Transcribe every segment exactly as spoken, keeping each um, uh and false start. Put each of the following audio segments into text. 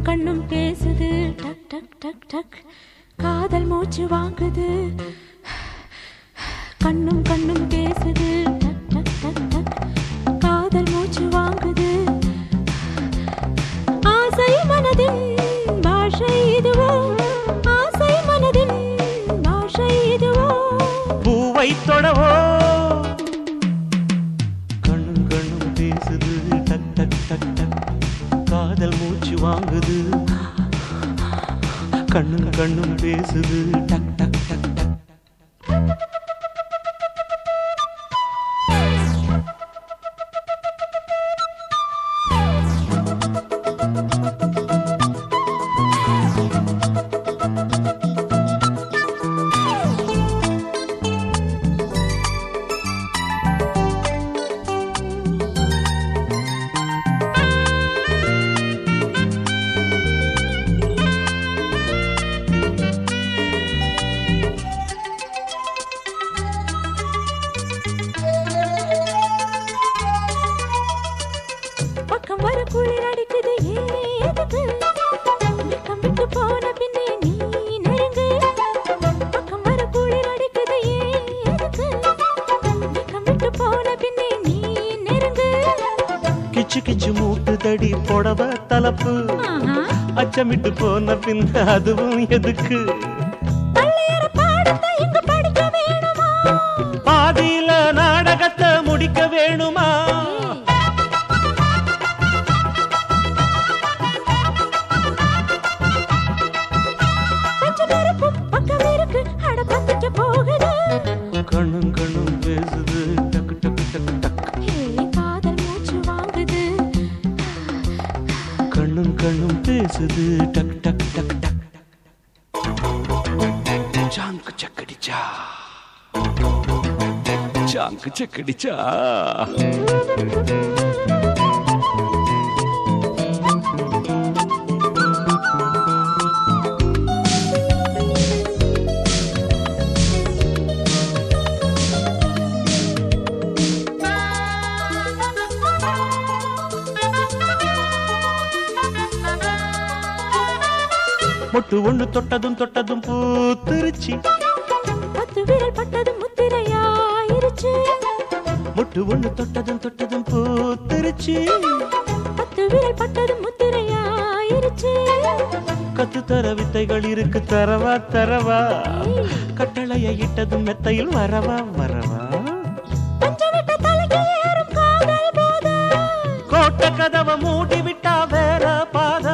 கண்ணும் பேசுது டக் டக் டக் டக் காதல் மூச்சு வாங்குது கண்ணும் கண்ணும் பேசுது டக் டக் டக் டக் காதல் மூச்சு வாங்குது ஆசை மனதின் பாஷை இதுவோ ஆசை மனதின் பாஷை இதுவோ பூவை தொடவோ கண்ணும் கண்ணும் பேசுது டக் டக் டக் டக் காதல் மூச்சு வாங்குது கண்ணும் கண்ணும் பேசுது டக் டக் டக் டக் பக்கம் வர குளிர் அடிக்குது ஏதுக்கு வெக்கம் விட்டு போன பின்னே நீ நெருங்கு பக்கம் வர குளிர் அடிக்குது ஏதுக்கு வெக்கம் விட்டு போன பின்னே நீ நெருங்கு கிச்சு கிச்சு மூட்டு தடி புடவ தலப்பு அச்சமிட்டு போன பின் அதுவும் எதுக்கு பள்ளியற பாடத்தை இங்கு படிக்க வேணுமா பாதியில நாடகத்தை முடிக்க வேணுமா கண்ணும் கண்ணும் பேசுது டக் டக் டக் டக் காதல் மூச்சு வாங்குது கண்ணும் கண்ணும் பேசுது டக் டக் டக் டக் சாங்கு சக்கடிச்சா சாங்கு சக்கடிச்சா மொட்டு ஒண்ணு தொட்டதும் தொட்டதும் பூத்திருச்சி பத்து விரல் பட்டதும் முத்திரையாயிருச்சு மொட்டு ஒண்ணு தொட்டதும் தொட்டதும் பூத்திருச்சி பத்து விரல் பட்டதும் முத்திரையாயிருச்சு கத்து தர வித்தைகள் இருக்கு தரவா தரவா கட்டளைய இட்டதும் மெத்தையில் வரவா வரவா பஞ்சவிட்ட தலைக்கு ஏறும் காதல் போத கோட்ட கதவை மூடி விட்டா வேற பாத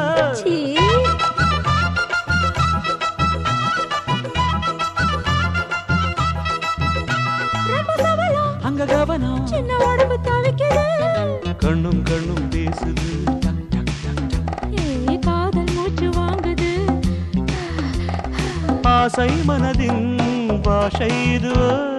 அங்க கவனம் சின்ன உடம்பு தவிக்குது கண்ணும் கண்ணும் பேசுது டக் டக் டக் டக் ஏ காதல் மூச்சு வாங்குது ஆசை மனதின் பாஷை இதுவோ